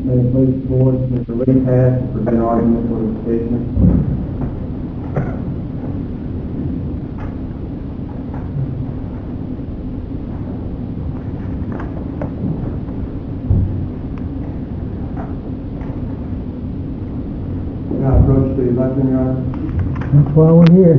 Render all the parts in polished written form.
May it please the board, Mr. Lee Pass, for an argument for the petitioner. Now approach the lectern, Your Honor. That's why we're here.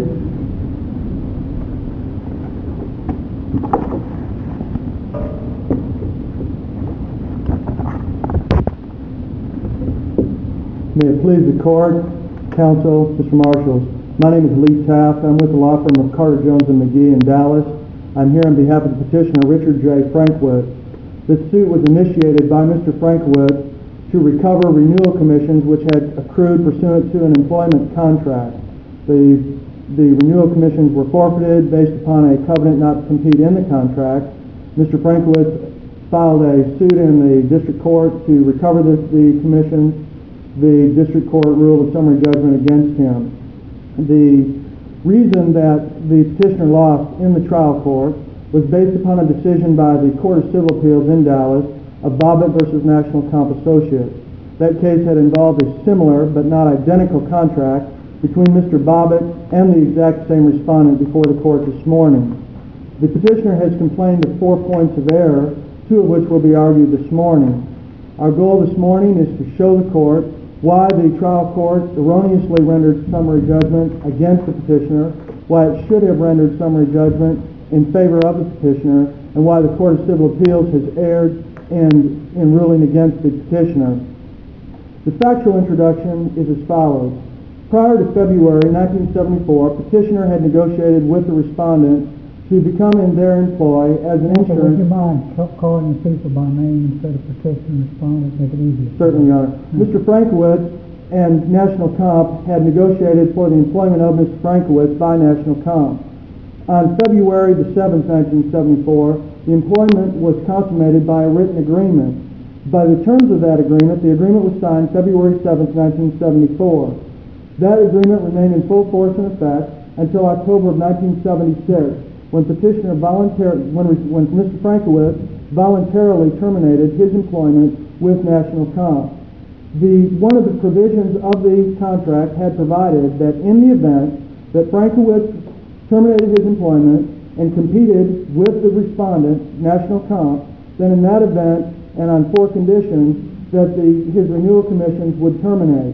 May it please the court, counsel, Mr. Marshall. My name is Lee Taft. I'm with the law firm of Carter, Jones & McGee in Dallas. I'm here on behalf of the petitioner, Richard J. Frankwitz. This suit was initiated by Mr. Frankwitz to recover renewal commissions which had accrued pursuant to an employment contract. The renewal commissions were forfeited based upon a covenant not to compete in the contract. Mr. Frankwitz filed a suit in the district court to recover the commissions. The district court ruled a summary judgment against him. The reason that the petitioner lost in the trial court was based upon a decision by the Court of Civil Appeals in Dallas of Bobbitt v. National Comp Associates. That case had involved a similar but not identical contract between Mr. Bobbitt and the exact same respondent before the court this morning. The petitioner has complained of 4 points of error, 2 of which will be argued this morning. Our goal this morning is to show the court why the trial court erroneously rendered summary judgment against the petitioner, why it should have rendered summary judgment in favor of the petitioner, and why the Court of Civil Appeals has erred in ruling against the petitioner. The factual introduction is as follows. Prior to February 1974, petitioner had negotiated with the respondent to become in their employ as an insurance... Would you mind calling the people by name instead of petitioner and respondent? Make it easier. Certainly, Your Honor. Mr. Frankwitz and National Comp had negotiated for the employment of Mr. Frankwitz by National Comp. On February the 7th, 1974, the employment was consummated by a written agreement. By the terms of that agreement, the agreement was signed February 7th, 1974. That agreement remained in full force and effect until October of 1976, when Mr. Frankwitz voluntarily terminated his employment with National Comp. One of the provisions of the contract had provided that in the event that Frankwitz terminated his employment and competed with the respondent, National Comp, then in that event, and on 4 conditions, that his renewal commissions would terminate.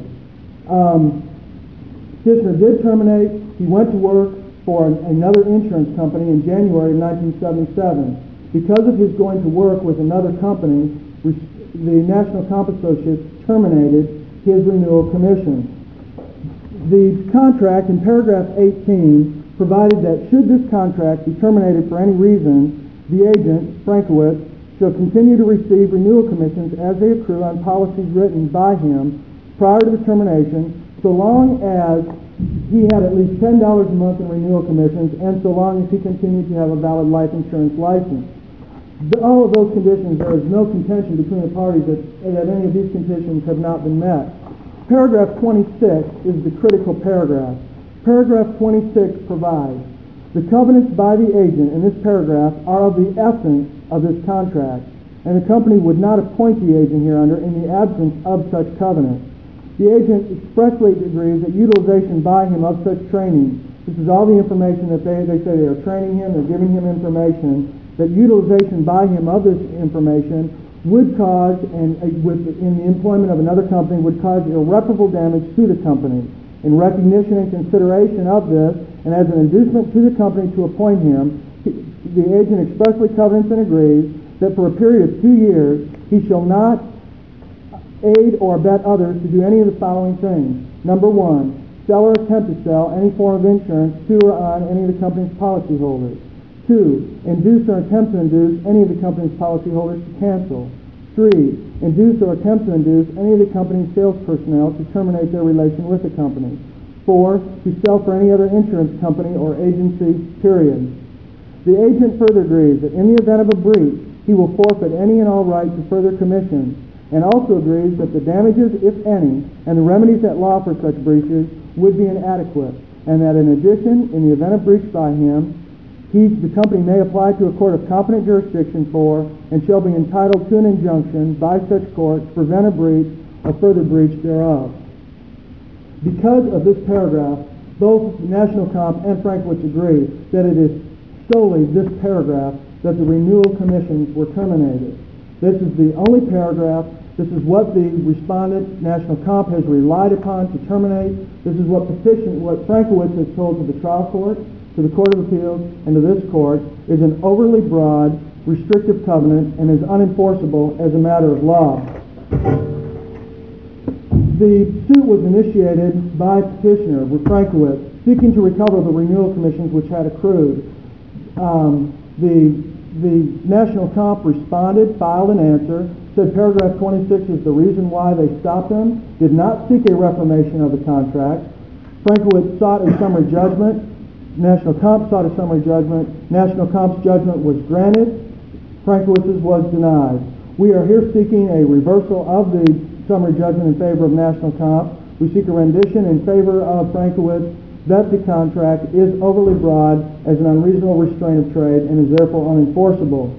Petitioner did terminate. He went to work for another insurance company in January of 1977. Because of his going to work with another company, the National Comp Associates terminated his renewal commission. The contract in paragraph 18 provided that should this contract be terminated for any reason, the agent, Frankwitz, shall continue to receive renewal commissions as they accrue on policies written by him prior to the termination, so long as he had at least $10 a month in renewal commissions and so long as he continued to have a valid life insurance license. All of those conditions, there is no contention between the parties that any of these conditions have not been met. Paragraph 26 is the critical paragraph. Paragraph 26 provides, the covenants by the agent in this paragraph are of the essence of this contract, and the company would not appoint the agent hereunder in the absence of such covenants. The agent expressly agrees that utilization by him of such training, this is all the information that they say they are training him, they're giving him information, that utilization by him of this information would cause, in the employment of another company, would cause irreparable damage to the company. In recognition and consideration of this, and as an inducement to the company to appoint him, the agent expressly covenants and agrees that for a period of 2 years, he shall not aid or abet others to do any of the following things. Number 1, sell or attempt to sell any form of insurance to or on any of the company's policyholders. 2, induce or attempt to induce any of the company's policyholders to cancel. 3, induce or attempt to induce any of the company's sales personnel to terminate their relation with the company. 4, to sell for any other insurance company or agency, period. The agent further agrees that in the event of a breach, he will forfeit any and all right to further commissions, and also agrees that the damages, if any, and the remedies at law for such breaches would be inadequate, and that in addition, in the event of breach by him, the company may apply to a court of competent jurisdiction for and shall be entitled to an injunction by such court to prevent a breach or further breach thereof. Because of this paragraph, both National Comp and Frankowitz agree that it is solely this paragraph that the renewal commissions were terminated. This is the only paragraph. This is what the respondent, National Comp, has relied upon to terminate. This is what Frankowitz has told to the trial court, to the Court of Appeals, and to this court, is an overly broad, restrictive covenant and is unenforceable as a matter of law. The suit was initiated by petitioner, with Frankowitz, seeking to recover the renewal commissions which had accrued. The National Comp responded, filed an answer, said paragraph 26 is the reason why they stopped them, did not seek a reformation of the contract. Frankowitz sought a summary judgment. National Comp sought a summary judgment. National Comp's judgment was granted. Frankowitz's was denied. We are here seeking a reversal of the summary judgment in favor of National Comp. We seek a rendition in favor of Frankowitz that the contract is overly broad as an unreasonable restraint of trade and is therefore unenforceable.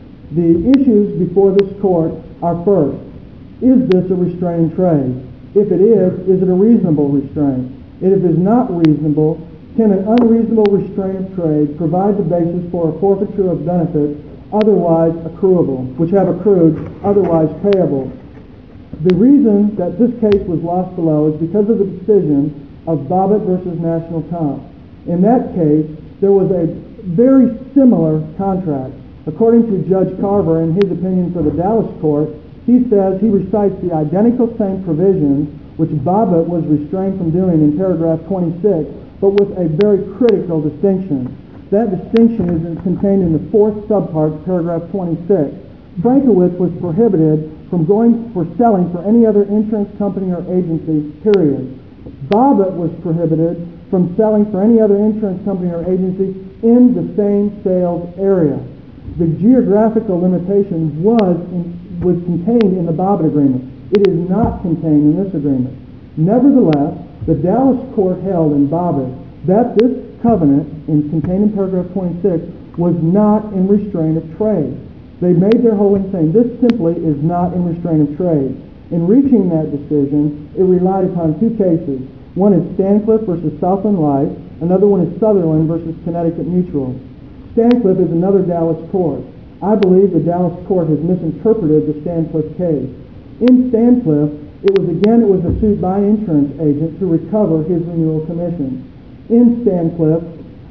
The issues before this court are, first, is this a restraining trade? If it is it a reasonable restraint? If it is not reasonable, can an unreasonable restraint of trade provide the basis for a forfeiture of benefits otherwise accruable, which have accrued otherwise payable? The reason that this case was lost below is because of the decision of Bobbitt versus National Comp. In that case, there was a very similar contract. According to Judge Carver, in his opinion for the Dallas court, he says he recites the identical same provisions which Bobbitt was restrained from doing in paragraph 26, but with a very critical distinction. That distinction is contained in the fourth subpart, paragraph 26. Frankowitz was prohibited from selling for any other insurance company or agency, period. Bobbitt was prohibited from selling for any other insurance company or agency in the same sales area. The geographical limitation was contained in the Bobbitt agreement. It is not contained in this agreement. Nevertheless, the Dallas court held in Bobbitt that this covenant, contained in paragraph 26, was not in restraint of trade. They made their holding saying this simply is not in restraint of trade. In reaching that decision, it relied upon two cases. One is Stancliffe versus Southland Life. Another one is Sutherland versus Connecticut Mutual. Stancliffe is another Dallas court. I believe the Dallas court has misinterpreted the Stancliffe case. In Stancliffe, it was a suit by an insurance agent to recover his renewal commission. In Stancliffe,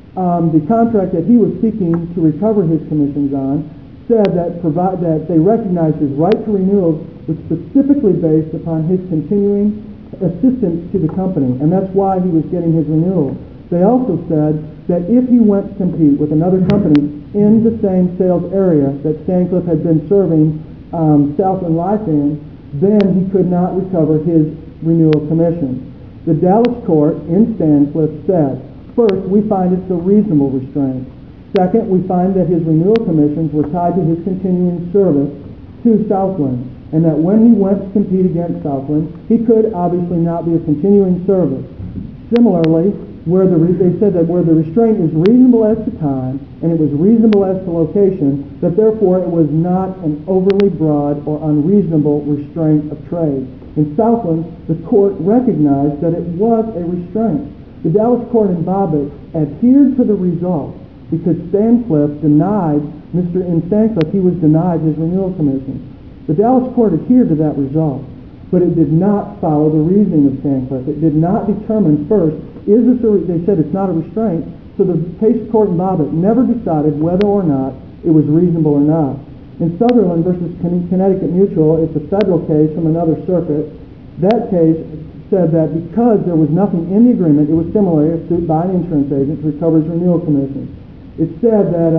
the contract that he was seeking to recover his commissions on said that they recognized his right to renewals was specifically based upon his continuing assistance to the company, and that's why he was getting his renewal. They also said that if he went to compete with another company in the same sales area that Stancliffe had been serving Southland Life in, then he could not recover his renewal commission. The Dallas court in Stancliffe said, first, we find it's a reasonable restraint. Second, we find that his renewal commissions were tied to his continuing service to Southland, and that when he went to compete against Southland, he could obviously not be a continuing service. Similarly, they said that where the restraint is reasonable as to time and it was reasonable as to location, that therefore it was not an overly broad or unreasonable restraint of trade. In Southland, the court recognized that it was a restraint. The Dallas court in Bobbitt adhered to the result because Stancliffe denied, in Stancliffe, he was denied his renewal commission. The Dallas court adhered to that result, but it did not follow the reasoning of Stancliffe. It did not determine first, they said it's not a restraint, so the case court in Bobbitt never decided whether or not it was reasonable or not. In Sutherland versus Connecticut Mutual, it's a federal case from another circuit. That case said that because there was nothing in the agreement, it was similarly a suit by an insurance agent to recover his renewal commission. It said that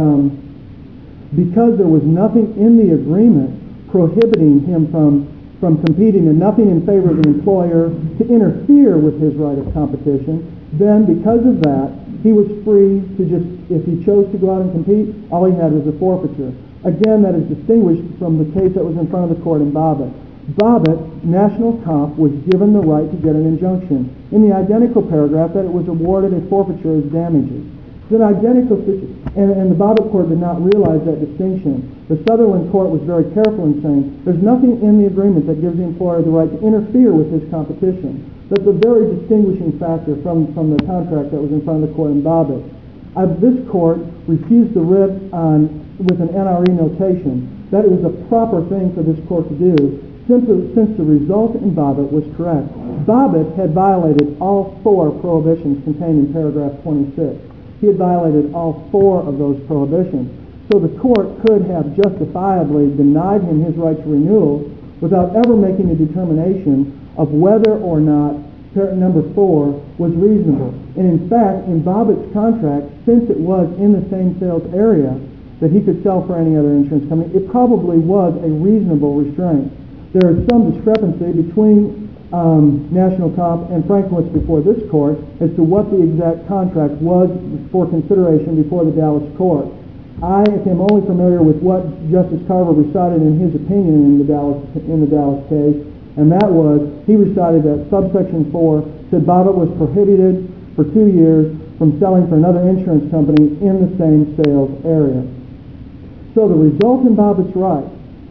because there was nothing in the agreement prohibiting him from competing and nothing in favor of the employer to interfere with his right of competition, then because of that, he was free to just, if he chose to go out and compete, all he had was a forfeiture. Again, that is distinguished from the case that was in front of the court in Bobbitt. Bobbitt, National Comp, was given the right to get an injunction in the identical paragraph that it was awarded a forfeiture as damages. It's an identical situation, and the Bobbitt court did not realize that distinction. The Sutherland court was very careful in saying there's nothing in the agreement that gives the employer the right to interfere with his competition. That's a very distinguishing factor from the contract that was in front of the court in Bobbitt. This court refused to writ with an NRE notation that it was a proper thing for this court to do since the result in Bobbitt was correct. Bobbitt had violated all 4 prohibitions contained in paragraph 26. He had violated all 4 of those prohibitions. So the court could have justifiably denied him his right to renewal without ever making a determination of whether or not number 4 was reasonable. And in fact, in Bobbitt's contract, since it was in the same sales area that he could sell for any other insurance company, it probably was a reasonable restraint. There is some discrepancy between National Comp and Frankowitz before this court as to what the exact contract was for consideration before the Dallas court. I am only familiar with what Justice Carver recited in his opinion in the Dallas case, and that was, he recited that subsection 4 said Bobbitt was prohibited for 2 years from selling for another insurance company in the same sales area. So the result in Bobbitt's right.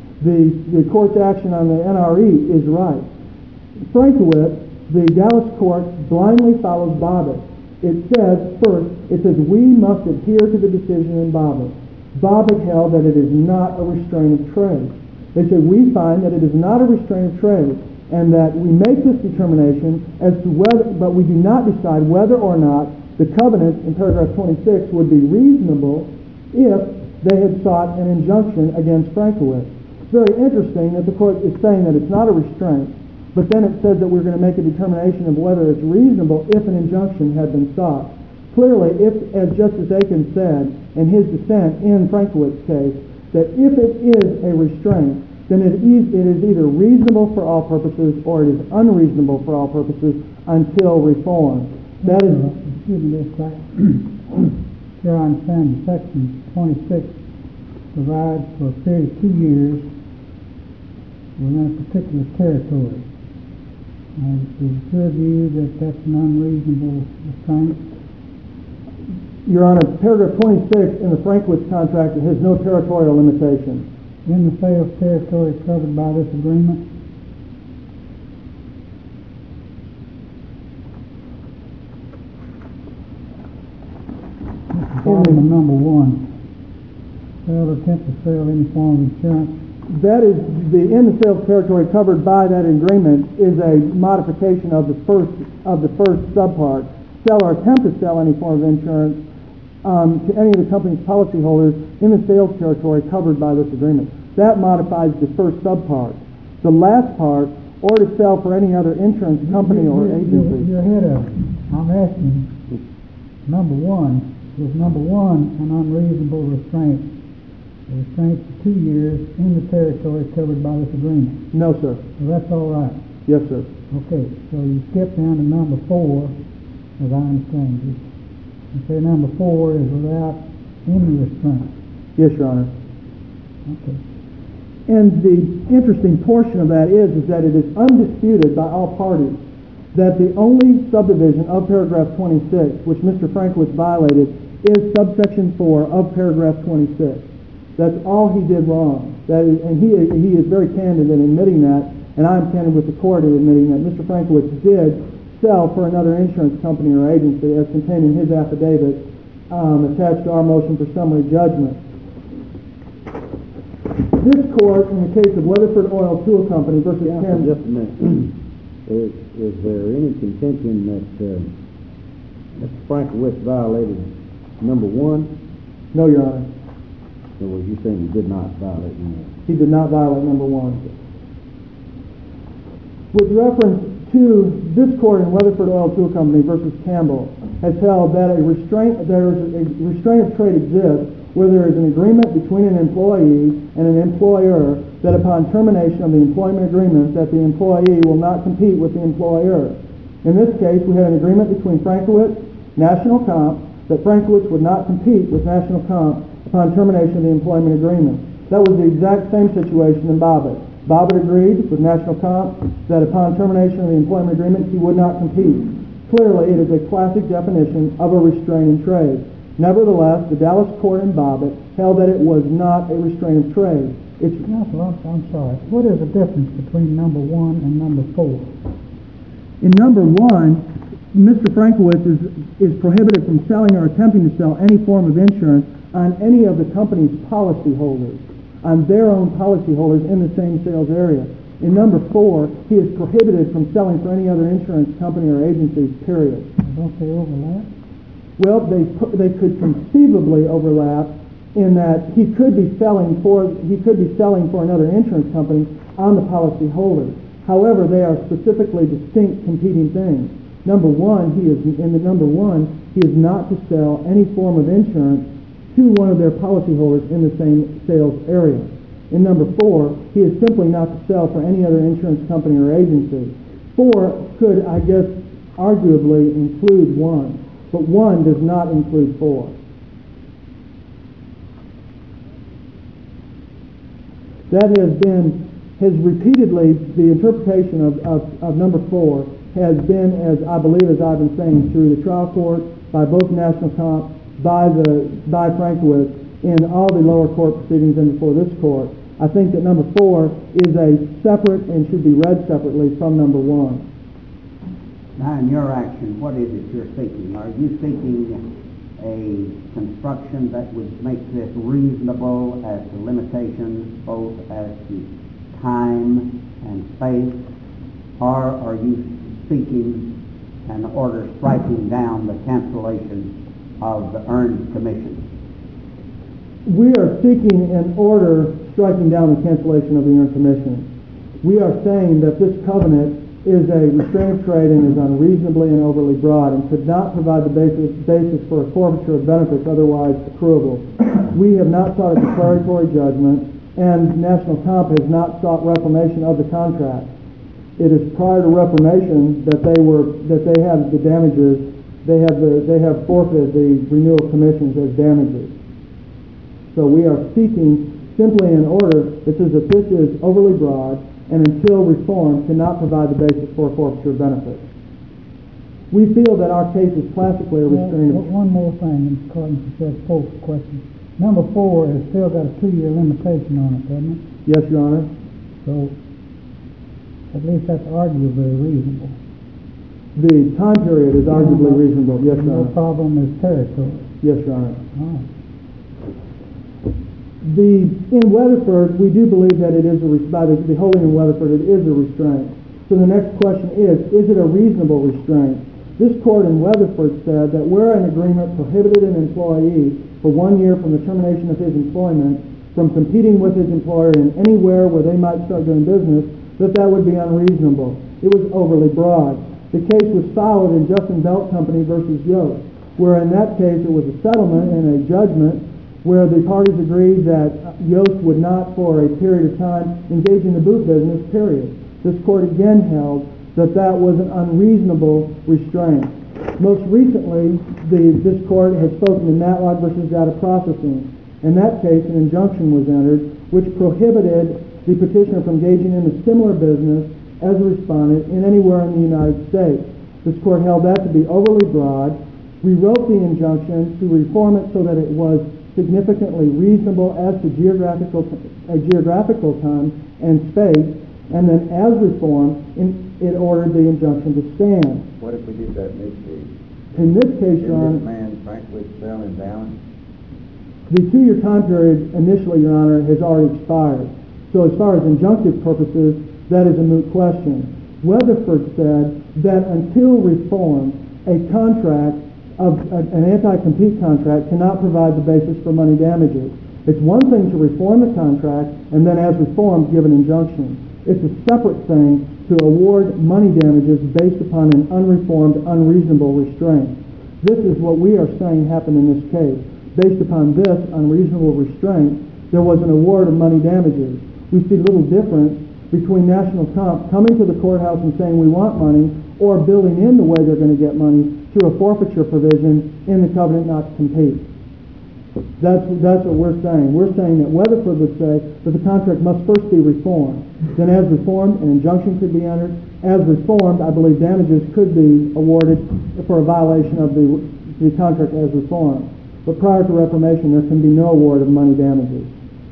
The court's action on the NRE is right. Frankowitz, the Dallas court blindly follows Bobbitt. It says, first, it says we must adhere to the decision in Bobbitt. Bobbitt held that it is not a restraint of trade. They say we find that it is not a restraint of trade and that we make this determination as to whether, but we do not decide whether or not the covenant in paragraph 26 would be reasonable if they had sought an injunction against Frankowitz. It's very interesting that the court is saying that it's not a restraint, but then it says that we're going to make a determination of whether it's reasonable if an injunction had been sought. Clearly, if, as Justice Aiken said in his dissent in Frankowitz's case, that if it is a restraint, then it is either reasonable for all purposes or it is unreasonable for all purposes until reform. That is... Excuse me, here I understand section 26 provides for a period of 2 years within a particular territory. And is it your view that that's an unreasonable restraint? Your Honor, paragraph 26 in the Frankowitz contract has no territorial limitation. In the sales territory covered by this agreement? Problem number 1. Sell or attempt to sell any form of insurance. That is, in the sales territory covered by that agreement is a modification of the first subpart. Sell or attempt to sell any form of insurance to any of the company's policyholders in the sales territory covered by this agreement. That modifies the first subpart. The last part, or to sell for any other insurance company or agency. You're ahead of it. I'm asking, number 1, is number 1 an unreasonable restraint? A restraint for 2 years in the territory covered by this agreement? No, sir. Well, that's all right. Yes, sir. Okay, so you skip down to number 4, as I understand it. You say number 4 is without any restraint. Yes, Your Honor. Okay. And the interesting portion of that is that it is undisputed by all parties that the only subdivision of paragraph 26, which Mr. Frankowitz violated, is subsection 4 of paragraph 26. That's all he did wrong. And he is very candid in admitting that, and I'm candid with the court in admitting that Mr. Frankowitz did sell for another insurance company or agency as contained in his affidavit attached to our motion for summary judgment. This court, in the case of Weatherford Oil Tool Company versus Ken... Just a minute. Is there any contention that Mr. Frankowitz violated number 1? No, Your Honor. So were you saying he did not violate number 1? He did not violate number 1. With reference to this court in Weatherford Oil Tool Company versus Campbell has held that a restraint of trade exists where there is an agreement between an employee and an employer that upon termination of the employment agreement that the employee will not compete with the employer. In this case, we had an agreement between Frankowitz, National Comp, that Frankowitz would not compete with National Comp upon termination of the employment agreement. That was the exact same situation in Bobbitt. Bobbitt agreed with National Comp that upon termination of the employment agreement he would not compete. Clearly, it is a classic definition of a restraining trade. Nevertheless, the Dallas court in Bobbitt held that it was not a restraint of trade. Counsel, I'm sorry. What is the difference between number 1 and number 4? In number 1, Mr. Frankowitz is prohibited from selling or attempting to sell any form of insurance on any of the company's policyholders, on their own policyholders in the same sales area. In number 4, he is prohibited from selling for any other insurance company or agency, period. Don't they overlap? Well, they could conceivably overlap in that he could be selling for another insurance company on the policyholder. However, they are specifically distinct competing things. Number 1, he is not to sell any form of insurance to one of their policyholders in the same sales area. In number 4, he is simply not to sell for any other insurance company or agency. 4 could, I guess, arguably include 1, but 1 does not include 4. That has repeatedly, the interpretation of number 4 has been, as I believe, as I've been saying, through the trial court, by both National Comp, by Frankowitz, in all the lower court proceedings and before this court. I think that number 4 is a separate and should be read separately from number 1. Now, in your action, what is it you're seeking? Are you seeking a construction that would make this reasonable as to limitations both as to time and space, or are you seeking an order striking down the cancellation of the earned commission? We are seeking an order striking down the cancellation of the earned commission. We are saying that this covenant is a restraint of trade and is unreasonably and overly broad and could not provide the basis for a forfeiture of benefits otherwise accruable. We have not sought a declaratory judgment, and National Comp has not sought reformation of the contract. It is prior to reformation that they have the damages. They have forfeited the renewal commissions as damages. So we are seeking simply an order that says that this is overly broad and until reformed cannot provide the basis for a forfeiture of benefits. We feel that our case is classically a restraint of... One more thing, according to Judge Polk's question. Number 4 has still got a 2-year limitation on it, doesn't it? Yes, Your Honor. So, at least that's arguably reasonable. The time period is arguably reasonable, yes, Your Honor. No problem is territory. Yes, Your Honor. All right. In Weatherford, we do believe that it is by the holding in Weatherford, it is a restraint. So the next question is it a reasonable restraint? This court in Weatherford said that where an agreement prohibited an employee for 1 year from the termination of his employment from competing with his employer in anywhere where they might start doing business, that would be unreasonable. It was overly broad. The case was followed in Justin Belt Company versus Yost, where in that case it was a settlement and a judgment where the parties agreed that Yost would not for a period of time engage in the boot business, period. This court again held that was an unreasonable restraint. Most recently, this court has spoken to Matlock versus Data Processing. In that case, an injunction was entered which prohibited the petitioner from engaging in a similar business as a respondent in anywhere in the United States. This court held that to be overly broad. We wrote the injunction to reform it so that it was significantly reasonable as to geographical time and space, and then as reformed, it ordered the injunction to stand. What if we did that in this case? In this case, Your Honor, this man Frankowitz fell in balance? The 2-year time period initially, Your Honor, has already expired. So as far as injunctive purposes, that is a moot question. Weatherford said that until reformed, a contract an anti-compete contract cannot provide the basis for money damages. It's one thing to reform the contract and then as reformed give an injunction. It's a separate thing to award money damages based upon an unreformed, unreasonable restraint. This is what we are saying happened in this case. Based upon this unreasonable restraint, there was an award of money damages. We see little difference between National Comp coming to the courthouse and saying we want money or building in the way they're going to get money through a forfeiture provision in the covenant not to compete. That's what we're saying. We're saying that Weatherford would say that the contract must first be reformed. Then as reformed, an injunction could be entered. As reformed, I believe damages could be awarded for a violation of the contract as reformed. But prior to reformation, there can be no award of money damages.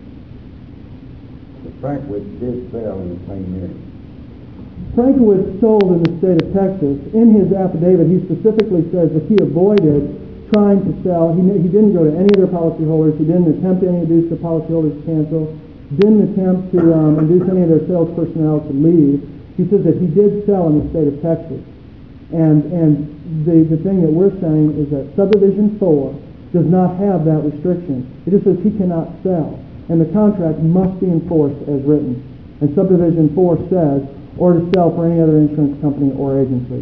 The Frankwitz did sell in the same area. Frankowitz sold in the state of Texas. In his affidavit, he specifically says that he avoided trying to sell. He didn't go to any of their policyholders. He didn't attempt to induce the policyholders to cancel. Didn't attempt to induce any of their sales personnel to leave. He says that he did sell in the state of Texas. And the thing that we're saying is that Subdivision 4 does not have that restriction. It just says he cannot sell. And the contract must be enforced as written. And Subdivision 4 says, or to sell for any other insurance company or agency.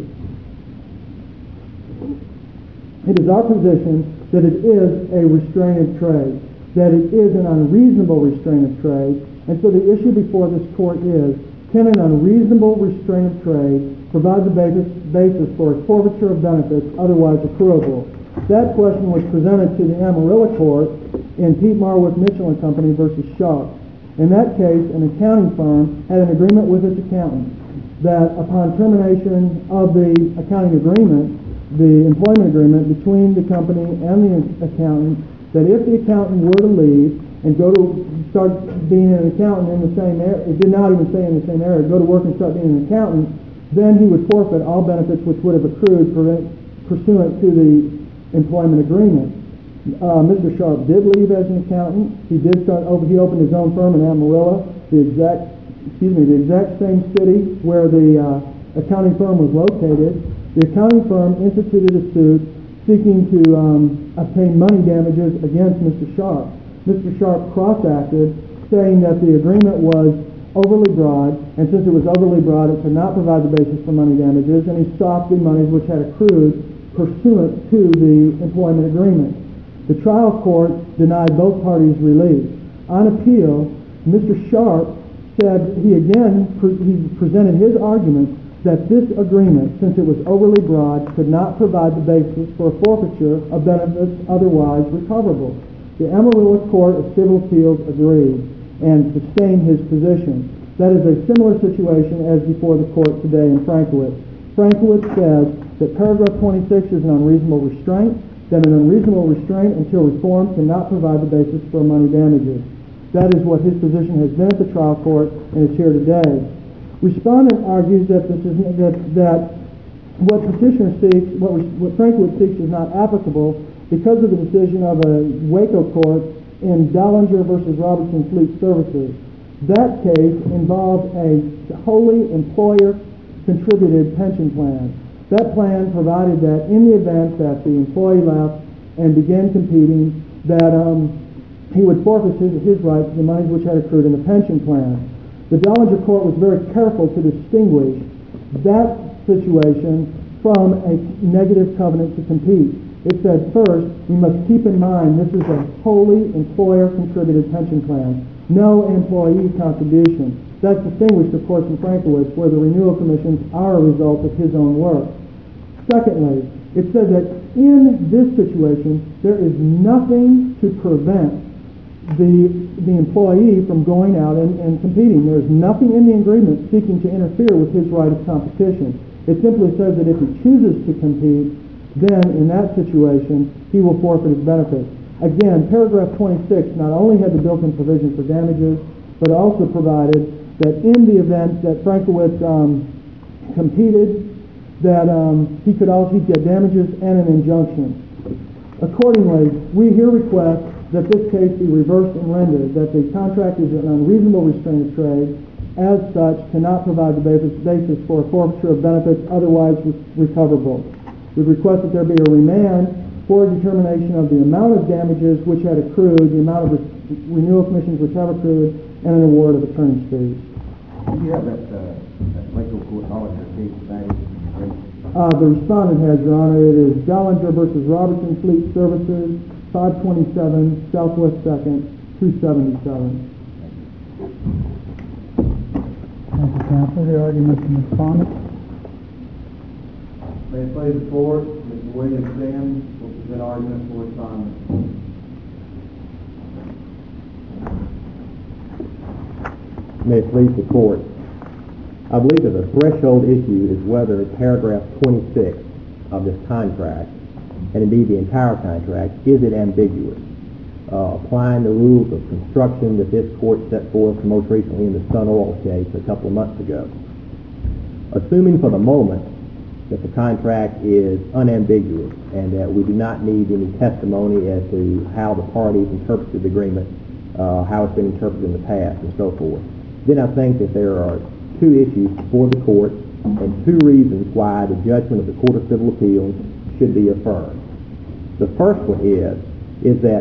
It is our position that it is a restraint of trade, that it is an unreasonable restraint of trade, and so the issue before this court is, can an unreasonable restraint of trade provide the basis for a forfeiture of benefits otherwise accruable? That question was presented to the Amarillo Court in Pete Marwick Mitchell and Company versus Sharp. In that case, an accounting firm had an agreement with its accountant that upon termination of the accounting agreement, the employment agreement between the company and the accountant, that if the accountant were to leave and go to start being an accountant in the same area, it did not even say in the same area, go to work and start being an accountant, then he would forfeit all benefits which would have accrued pursuant to the employment agreement. Mr. Sharp did leave as an accountant. He opened his own firm in Amarillo, the exact same city where the accounting firm was located. The accounting firm instituted a suit seeking to obtain money damages against Mr. Sharp. Mr. Sharp cross-acted, saying that the agreement was overly broad, and since it was overly broad, it could not provide the basis for money damages, and he sought the monies which had accrued pursuant to the employment agreement. The trial court denied both parties relief. On appeal, Mr. Sharp said he presented his argument that this agreement, since it was overly broad, could not provide the basis for a forfeiture of benefits otherwise recoverable. The Amarillo Court of Civil Appeals agreed and sustained his position. That is a similar situation as before the court today in Frankowitz. Frankowitz says that paragraph 26 is an unreasonable restraint, that an unreasonable restraint until reformed cannot provide the basis for money damages. That is what his position has been at the trial court and is here today. Respondent argues that what petitioner seeks, what Frankowitz seeks, is not applicable because of the decision of a Waco court in Dollinger versus Robertson Fleet Services. That case involved a wholly employer-contributed pension plan. That plan provided that in the event that the employee left and began competing, that he would forfeit his right to the monies which had accrued in the pension plan. The Dollinger court was very careful to distinguish that situation from a negative covenant to compete. It said, first, we must keep in mind this is a wholly employer-contributed pension plan, no employee contribution. That's distinguished, of course, from Frankowitz, where the renewal commissions are a result of his own work. Secondly, it said that in this situation, there is nothing to prevent the employee from going out and competing. There's nothing in the agreement seeking to interfere with his right of competition. It simply says that if he chooses to compete, then in that situation, he will forfeit his benefits. Again, paragraph 26 not only had the built-in provision for damages, but also provided that in the event that Frankowitz competed, that he could also get damages and an injunction. Accordingly, we here request that this case be reversed and rendered, that the contract is an unreasonable restraint of trade, as such cannot provide the basis for a forfeiture of benefits otherwise recoverable. We request that there be a remand for a determination of the amount of damages which had accrued, the amount of renewal commissions which have accrued, and an award of attorney's fees. Do you have that Waco Court Dollinger case cited? The respondent has, Your Honor. It is Dollinger versus Robertson Fleet Services, 527 Southwest 2nd, 277. Thank you, counsel. The argument from the respondent. May it please the court, Mr. William Sims will present argument for respondent. May it please the court. I believe that the threshold issue is whether paragraph 26 of this contract and indeed the entire contract, is it ambiguous? Applying the rules of construction that this court set forth most recently in the Sun Oil case a couple of months ago. Assuming for the moment that the contract is unambiguous and that we do not need any testimony as to how the parties interpreted the agreement, how it's been interpreted in the past, and so forth, then I think that there are two issues before the court and two reasons why the judgment of the Court of Civil Appeals should be affirmed. The first one is that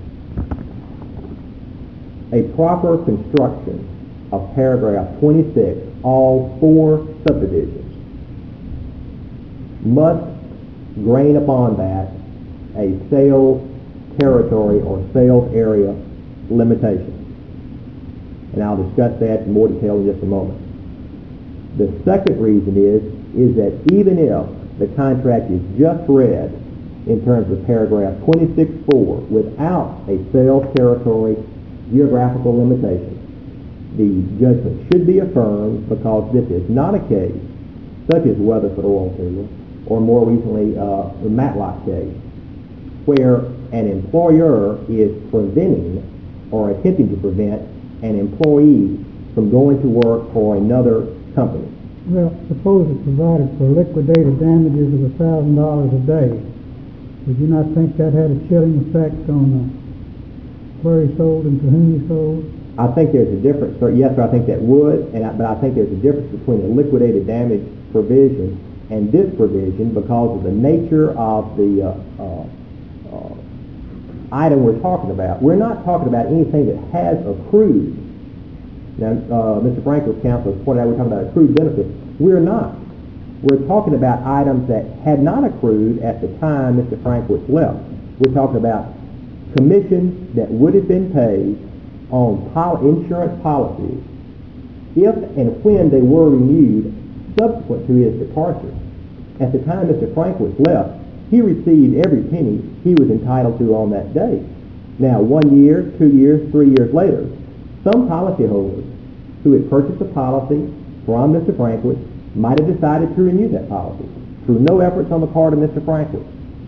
a proper construction of paragraph 26, all four subdivisions, must grain upon that a sales territory or sales area limitation. And I'll discuss that in more detail in just a moment. The second reason is that even if the contract is just read in terms of paragraph 26.4 without a sales territory geographical limitation, the judgment should be affirmed because this is not a case such as Weatherford Oilfield or more recently the Matlock case, where an employer is preventing or attempting to prevent an employee from going to work for another company. Well, suppose it provided for liquidated damages of $1,000 a day. Would you not think that had a chilling effect on where he sold and to whom he sold? I think there's a difference. Yes, sir, I think that would, but I think there's a difference between the liquidated damage provision and this provision because of the nature of the item we're talking about. We're not talking about anything that has accrued. Now, Mr. Franklin's counsel has pointed out we're talking about accrued benefits. We're not. We're talking about items that had not accrued at the time Mr. Franklin left. We're talking about commissions that would have been paid on insurance policies if and when they were renewed subsequent to his departure. At the time Mr. Franklin left, he received every penny he was entitled to on that day. Now, 1 year, 2 years, 3 years later, some policyholders who had purchased a policy from Mr. Franklin might have decided to renew that policy through no efforts on the part of Mr. Franklin.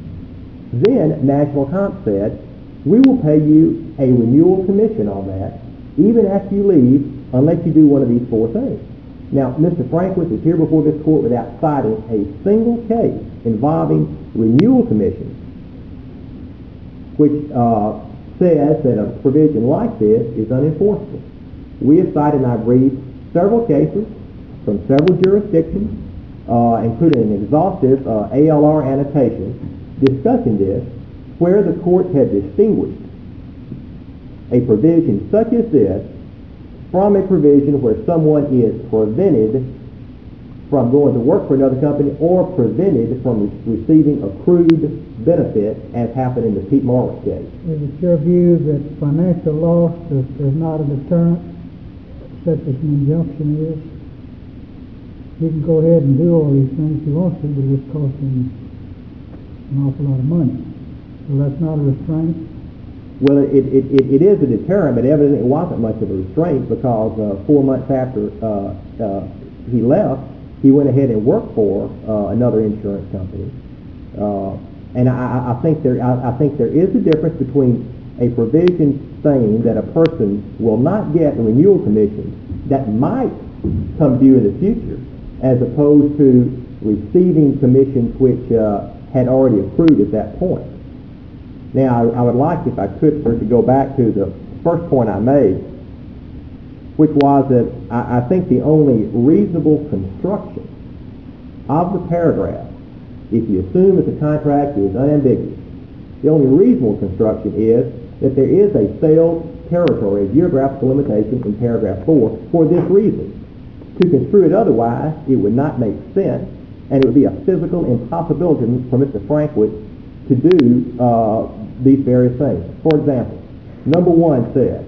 Then National Comp said, we will pay you a renewal commission on that even after you leave unless you do one of these four things. Now, Mr. Franklin is here before this court without citing a single case involving renewal commissions, which says that a provision like this is unenforceable. We have cited in our brief several cases from several jurisdictions, including an exhaustive ALR annotation discussing this, where the courts have distinguished a provision such as this from a provision where someone is prevented from going to work for another company or prevented from receiving accrued benefit, as happened in the Pete Morris case. Is it your view that financial loss is not a deterrent, such as an injunction is? He can go ahead and do all these things he wants to, but it's costing an awful lot of money. So that's not a restraint? Well, it is a deterrent, but evidently it wasn't much of a restraint because 4 months after he left, he went ahead and worked for another insurance company. And I think there is a difference between a provision saying that a person will not get a renewal commission that might come due in the future, as opposed to receiving commissions which had already accrued at that point. Now, I would like, if I could, sir, to go back to the first point I made, which was that I think the only reasonable construction of the paragraph, if you assume that the contract is unambiguous, the only reasonable construction is that there is a sales territory, a geographical limitation in paragraph 4 for this reason. To construe it otherwise, it would not make sense, and it would be a physical impossibility for Mr. Franklin to do these various things. For example, number 1 says,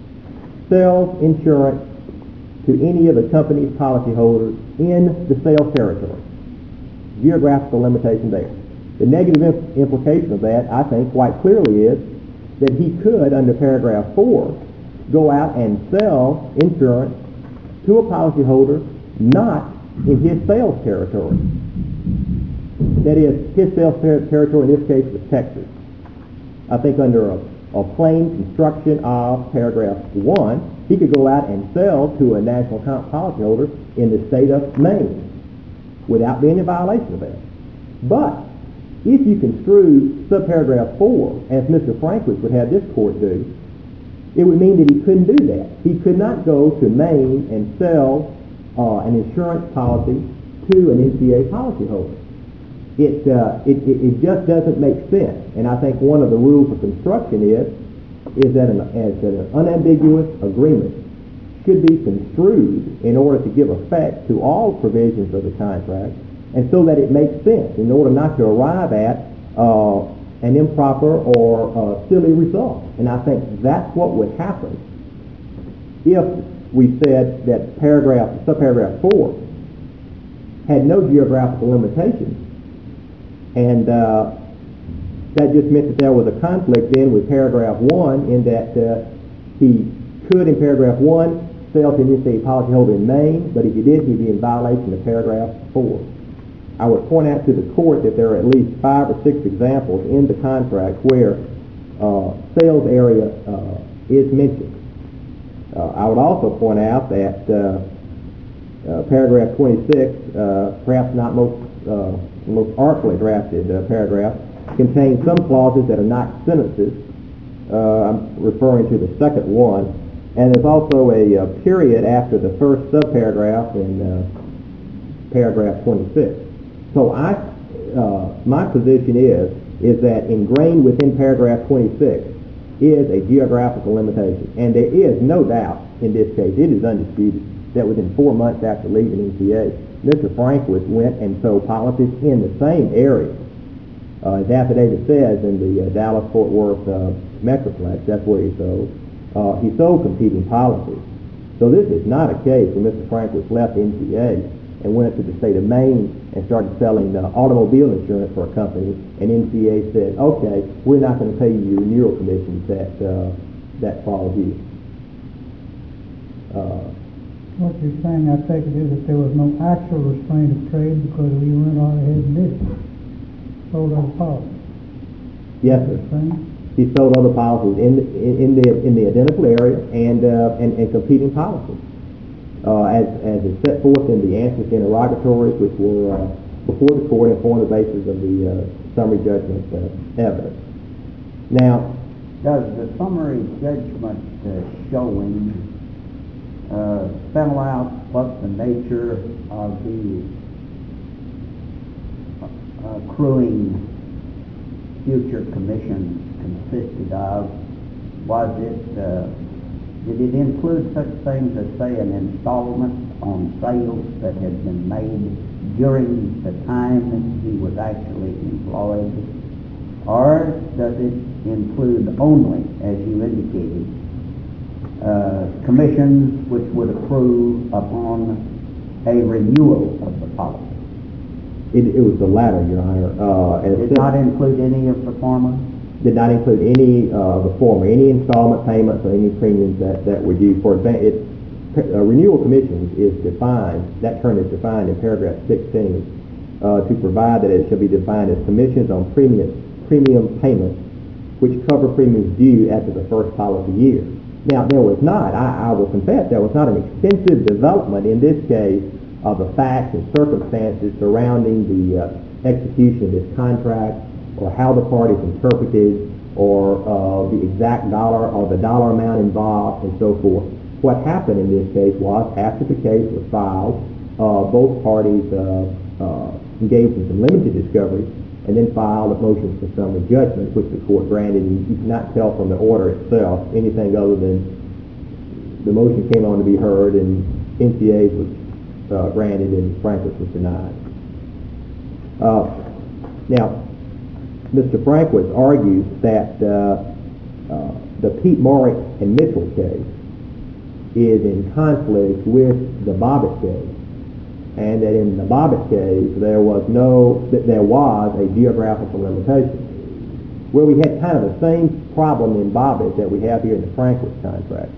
sells insurance to any of the company's policyholders in the sales territory. Geographical limitation there. The negative implication of that, I think, quite clearly is that he could, under paragraph 4, go out and sell insurance to a policyholder not in his sales territory. That is, his sales territory in this case was Texas. I think under a plain construction of paragraph 1, he could go out and sell to a national account policyholder in the state of Maine without being in violation of that. But if you construe subparagraph 4, as Mr. Frankwitz would have this court do, it would mean that he couldn't do that. He could not go to Maine and sell an insurance policy to an NCA policyholder. It just doesn't make sense. And I think one of the rules of construction is that an unambiguous agreement should be construed in order to give effect to all provisions of the contract, and so that it makes sense in order not to arrive at an improper or silly result. And I think that's what would happen if we said that subparagraph 4 had no geographical limitations, and that just meant that there was a conflict then with paragraph 1 in that he could, in paragraph 1, sell to an NCA policyholder in Maine, but if he did, he'd be in violation of paragraph 4. I would point out to the court that there are at least 5 or 6 examples in the contract where sales area is mentioned. I would also point out that paragraph 26, perhaps not most artfully drafted paragraph, contains some clauses that are not sentences. I'm referring to the second one. And there's also a period after the first subparagraph in paragraph 26. So my position is that ingrained within paragraph 26 is a geographical limitation. And there is no doubt in this case, it is undisputed, that within 4 months after leaving NCA, Mr. Frankwitz went and sold policies in the same area. His affidavit says in the Dallas-Fort Worth Metroplex, that's where he sold. He sold competing policies. So this is not a case where Mr. Frankwitz left NCA and went to the state of Maine and started selling automobile insurance for a company, and NCA said, okay, we're not going to pay you your renewal commissions that fall due. What you're saying, I take it, is that there was no actual restraint of trade because we went on ahead and did it. Sold other policies. Yes, sir. He sold other policies in the identical area and competing policies, as is set forth in the answers to interrogatories, which were before the court and formed the basis of the summary judgment evidence. Now, does the summary judgment showing spell out what the nature of the accruing future commissions consisted of? Did it include such things as, say, an installment on sales that had been made during the time that he was actually employed? Or does it include only, as you indicated, commissions which would accrue upon a renewal of the policy? It was the latter, Your Honor. Did not include any of the former? Did not include any of the former, any installment payments or any premiums that were due. For example, a renewal commission is defined, that term is defined in paragraph 16 to provide that it shall be defined as commissions on premium payments which cover premiums due after the first policy year. Now, there was not, I will confess, there was not an extensive development in this case of the facts and circumstances surrounding the execution of this contract, or how the parties interpreted, or the exact dollar or the dollar amount involved, and so forth. What happened in this case was, after the case was filed, both parties engaged in some limited discovery, and then filed a motion for summary judgment, which the court granted, and you cannot tell from the order itself anything other than the motion came on to be heard, and NCA was granted, and Frankwitz was denied. Now, Mr. Frankwitz argues that the Pete Morrick and Mitchell case is in conflict with the Bobbitt case, and that in the Bobbitt case there was a geographical limitation. Well, we had kind of the same problem in Bobbitt that we have here in the Frankwitz contract.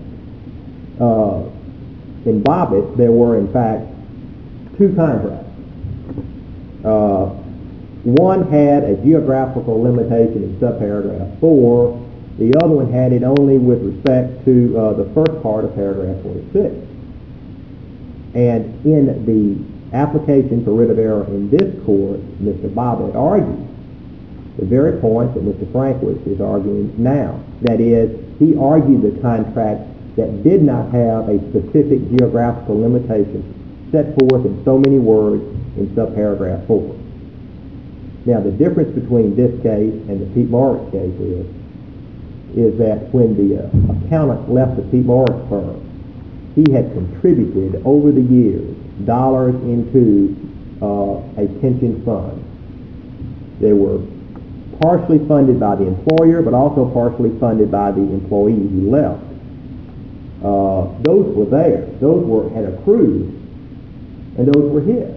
In Bobbitt, there were in fact two contracts. One had a geographical limitation in subparagraph 4. The other one had it only with respect to the first part of paragraph 46. And in the application for writ of error in this court, Mr. Boblett argued the very point that Mr. Frankwitz is arguing now. That is, he argued the contract that did not have a specific geographical limitation set forth in so many words in subparagraph 4. Now, the difference between this case and the Pete Moritz case is that when the accountant left the Pete Moritz firm, he had contributed over the years dollars into a pension fund. They were partially funded by the employer, but also partially funded by the employee who left. Those were there. Those had accrued, and those were his.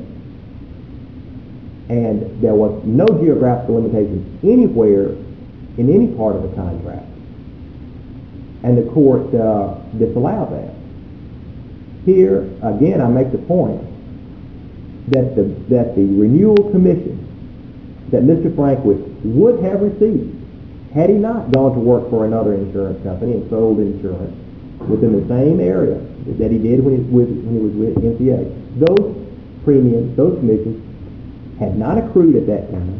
And there was no geographical limitation anywhere in any part of the contract. And the court disallowed that. Here, again, I make the point that the renewal commission that Mr. Frankwitz would have received had he not gone to work for another insurance company and sold insurance within the same area that he did when he was with NCA. Those premiums, those commissions, had not accrued at that time,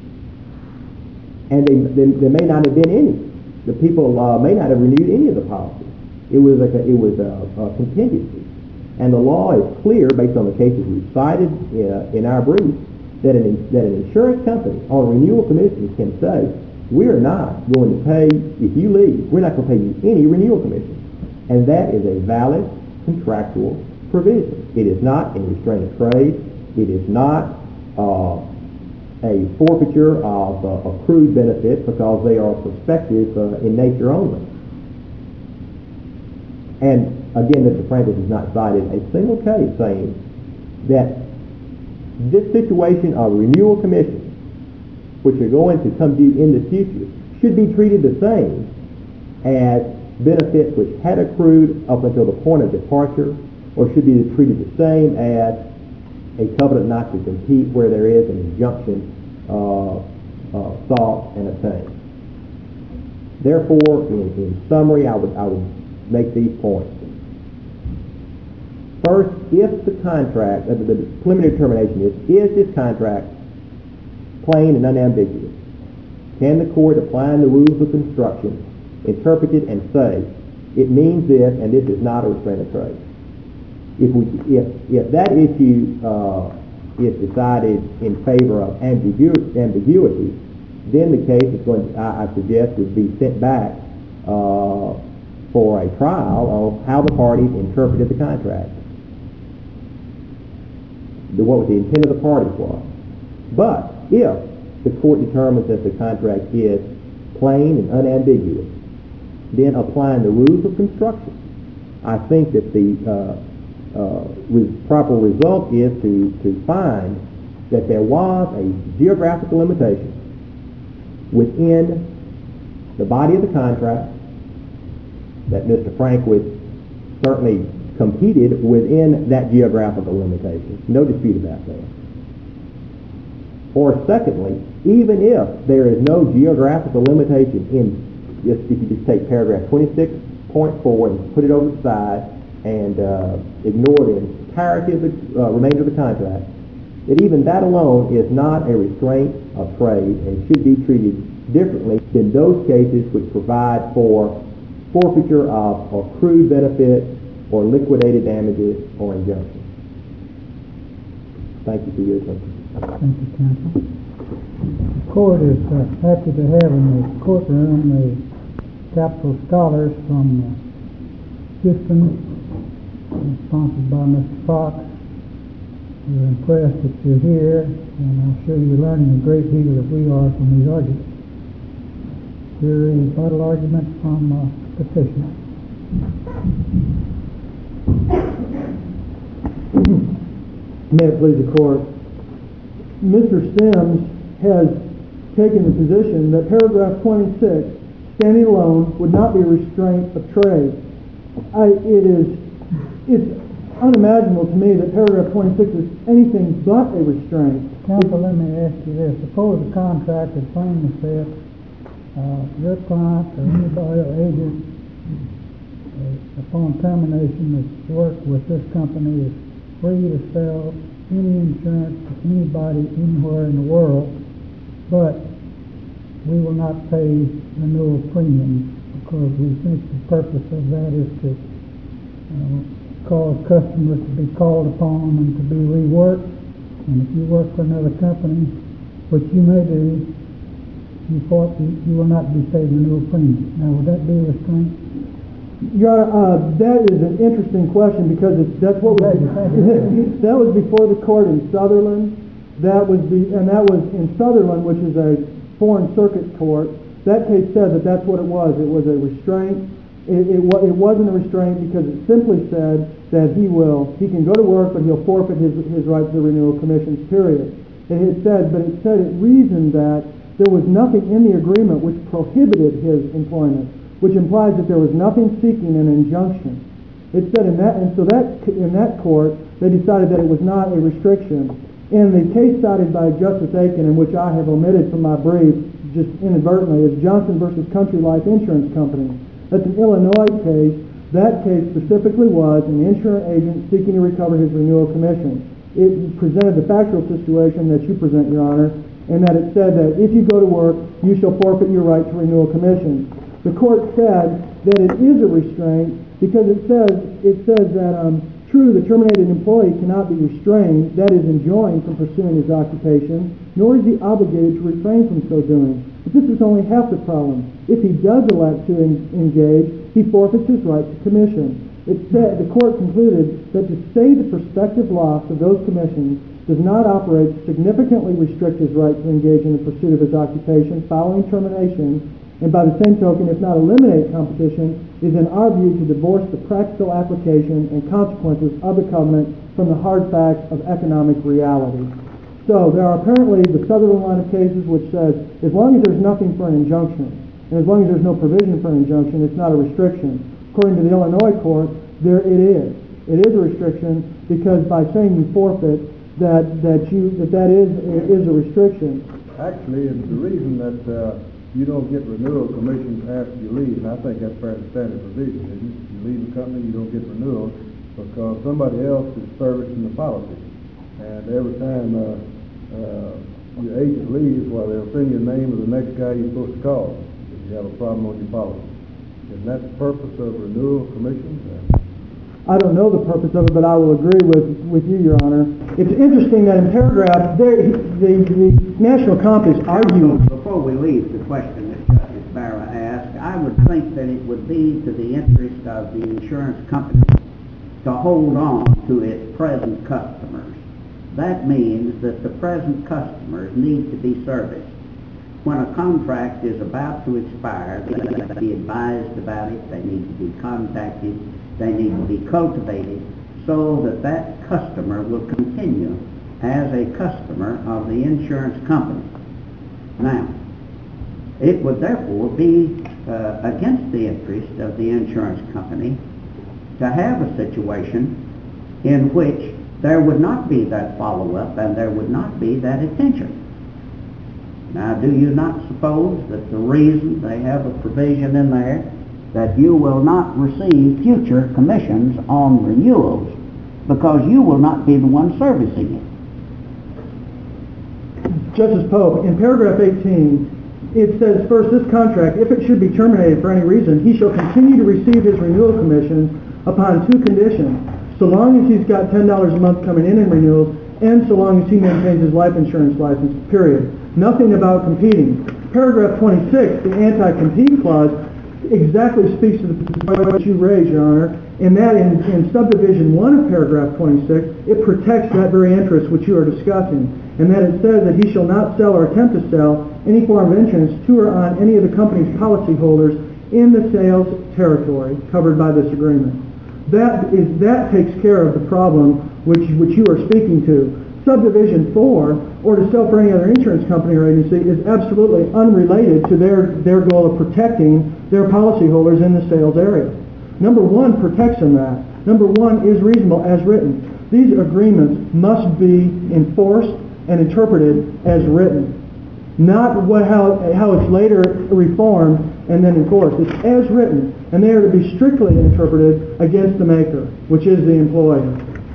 and there may not have been any. The people may not have renewed any of the policies. It was a contingency, and the law is clear based on the cases we cited in our brief that an insurance company on renewal commissions can say, we are not going to pay, if you leave, we're not going to pay you any renewal commissions. And that is a valid contractual provision. It is not in restraint of trade. It is not a forfeiture of accrued benefits because they are prospective in nature only. And again, Mr. Frankwitz has not cited a single case saying that this situation of renewal commissions, which are going to come due in the future, should be treated the same as benefits which had accrued up until the point of departure, or should be treated the same as a covenant not to compete where there is an injunction sought and obtained. Therefore, in summary, I would make these points. First, if the contract, the preliminary determination is this contract plain and unambiguous? Can the court, applying the rules of construction, interpret it and say, it means this and this is not a restraint of trade? If that issue is decided in favor of ambiguity, then the case is going to, I suggest, would be sent back for a trial on how the parties interpreted the contract, what was the intent of the parties was. But if the court determines that the contract is plain and unambiguous, then applying the rules of construction, I think that the proper result is to find that there was a geographical limitation within the body of the contract, that Mr. Frankwitz certainly competed within that geographical limitation. No dispute about that. Or secondly, even if there is no geographical limitation in, if you just take paragraph 26.4 and put it over the side and ignore the entirety of the remainder of the contract, that even that alone is not a restraint of trade and should be treated differently than those cases which provide for forfeiture of accrued benefits or liquidated damages or injunctions. Thank you for your attention. Thank you, counsel. The court is happy to have in the courtroom the capital scholars from Houston, sponsored by Mr. Fox. We're impressed that you're here, and I'm sure you're learning a great deal as we are from these arguments. Here is a rebuttal argument from petitioner. May it please the court. Mr. Sims has taken the position that paragraph 26, standing alone, would not be a restraint of trade. It's unimaginable to me that paragraph 26 is anything but a restraint. Counsel, let me ask you this. Suppose the contract had plainly said, your client or anybody or agent upon termination of work with this company is free to sell any insurance to anybody anywhere in the world, but we will not pay renewal premiums because we think the purpose of that is to cause customers to be called upon and to be reworked. And if you work for another company, which you may do, you will not be paid renewal premiums. Now, would that be a restraint? Your Honor, that is an interesting question because that's what was that was before the court in Sutherland. That was in Sutherland, which is a foreign circuit court. That case said that that's what it was. It was a restraint. It wasn't a restraint because it simply said that he can go to work, but he'll forfeit his right to the renewal commissions, period. It reasoned that there was nothing in the agreement which prohibited his employment, which implies that there was nothing seeking an injunction. It said in that court, they decided that it was not a restriction. In the case cited by Justice Aiken, in which I have omitted from my brief, just inadvertently, is Johnson versus Country Life Insurance Company. That's an Illinois case. That case specifically was an insurance agent seeking to recover his renewal commission. It presented the factual situation that you present, Your Honor, and that it said that if you go to work, you shall forfeit your right to renewal commission. The court said that it is a restraint because it says that true, the terminated employee cannot be restrained, that is, enjoined from pursuing his occupation, nor is he obligated to refrain from so doing. But this is only half the problem. If he does elect to engage, he forfeits his right to commission. The court concluded that to say the prospective loss of those commissions does not operate to significantly restrict his right to engage in the pursuit of his occupation following termination, and by the same token, if not eliminate competition, is in our view to divorce the practical application and consequences of the covenant from the hard facts of economic reality. So there are apparently the Sutherland line of cases which says as long as there's nothing for an injunction, and as long as there's no provision for an injunction, it's not a restriction. According to the Illinois court, it is. It is a restriction because by saying you forfeit, that is a restriction. Actually, it's the reason that you don't get renewal commissions after you leave, and I think that's fairly standard provision, isn't it? You leave the company, you don't get renewal because somebody else is servicing the policy. And every time your agent leaves, well, they'll send you the name of the next guy you're supposed to call if you have a problem on your policy. Isn't that the purpose of renewal commissions? I don't know the purpose of it, but I will agree with you, Your Honor. It's interesting that in paragraph, the National Comp is arguing. Before we leave the question that Justice Barra asked, I would think that it would be to the interest of the insurance company to hold on to its present customers. That means that the present customers need to be serviced. When a contract is about to expire, they need to be advised about it, they need to be contacted, they need to be cultivated so that that customer will continue as a customer of the insurance company. Now, it would therefore be against the interest of the insurance company to have a situation in which there would not be that follow-up and there would not be that attention. Now, do you not suppose that the reason they have a provision in there that you will not receive future commissions on renewals because you will not be the one servicing it? Justice Pope, in paragraph 18, it says, first, this contract, if it should be terminated for any reason, he shall continue to receive his renewal commissions upon two conditions, so long as he's got $10 a month coming in renewals and so long as he maintains his life insurance license, period. Nothing about competing. Paragraph 26, the anti-compete clause, exactly speaks to the point that you raised, Your Honor, and that in subdivision 1 of paragraph 26, it protects that very interest which you are discussing, and that it says that he shall not sell or attempt to sell any form of insurance to or on any of the company's policyholders in the sales territory covered by this agreement. That takes care of the problem which you are speaking to. Subdivision 4, or to sell for any other insurance company or agency, is absolutely unrelated to their goal of protecting their policyholders in the sales area. Number 1 protects them that. Number one is reasonable as written. These agreements must be enforced and interpreted as written, not how it's later reformed and then enforced. It's as written, and they are to be strictly interpreted against the maker, which is the employer.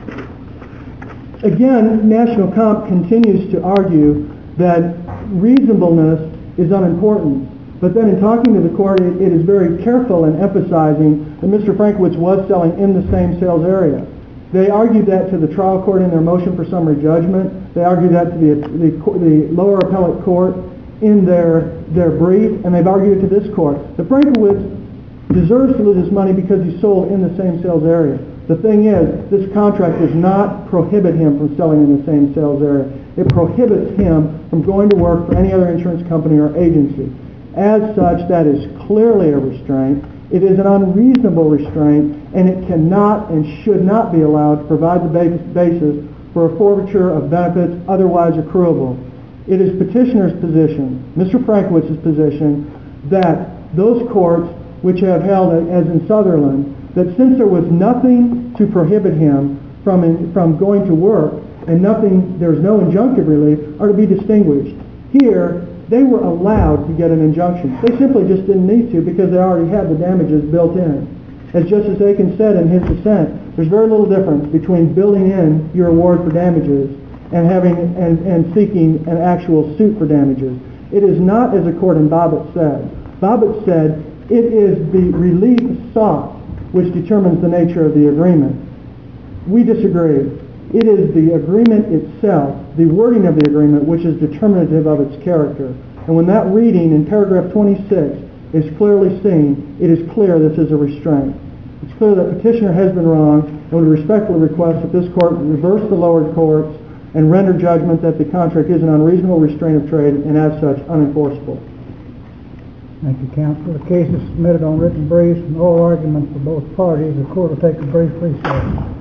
Again, National Comp continues to argue that reasonableness is unimportant. But then in talking to the court, it is very careful in emphasizing that Mr. Frankowitz was selling in the same sales area. They argued that to the trial court in their motion for summary judgment. They argued that to the lower appellate court in their brief, and they've argued it to this court. The Frankowitz deserves to lose his money because he sold in the same sales area. The thing is, this contract does not prohibit him from selling in the same sales area. It prohibits him from going to work for any other insurance company or agency. As such, that is clearly a restraint. It is an unreasonable restraint, and it cannot and should not be allowed to provide the basis for a forfeiture of benefits otherwise accruable. It is petitioner's position, Mr. Frankowitz's position, that those courts which have held, as in Sutherland, that since there was nothing to prohibit him from going to work and there's no injunctive relief, are to be distinguished. Here, they were allowed to get an injunction. They simply just didn't need to because they already had the damages built in. As Justice Aiken said in his dissent, there's very little difference between building in your award for damages and seeking an actual suit for damages. It is not as the court in Bobbitt said. Bobbitt said it is the relief sought which determines the nature of the agreement. We disagree. It is the agreement itself, the wording of the agreement, which is determinative of its character. And when that reading in paragraph 26 is clearly seen, it is clear this is a restraint. It's clear that petitioner has been wrong, and would respectfully request that this court reverse the lower courts and render judgment that the contract is an unreasonable restraint of trade and as such unenforceable. Thank you, counsel. The case is submitted on written briefs and oral arguments for both parties. The court will take a brief recess.